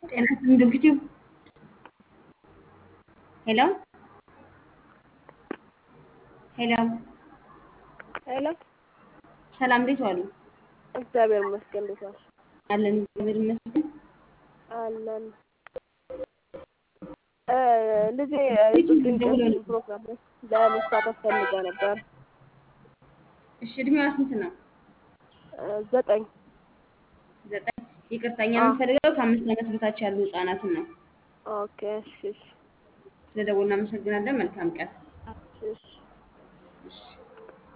ጤና ይስጥልኝ ዶክቲው ሄሎ ሄሎ ሄሎ ሰላም እንዴት ዋሉ? እግዚአብሔር ይመስገን። እንዴት ዋልሽ? አለን እግዚአብሔር ይመስገን። አለን ልጄ የጡት ድንቀት ፕሮግራም ላይ ለመሳተፍ ፈልጋ ነበር። እሺ እድሜዋ ስንት ነው? 9 9 ይቅርታ እኛ የምንፈልገው ከ5 ዓመት በታች ያሉ ህጻናትን ነው። ኦኬ እሺ ስለደወልን እናመሰግናለን። መልካም ቀን። እሺ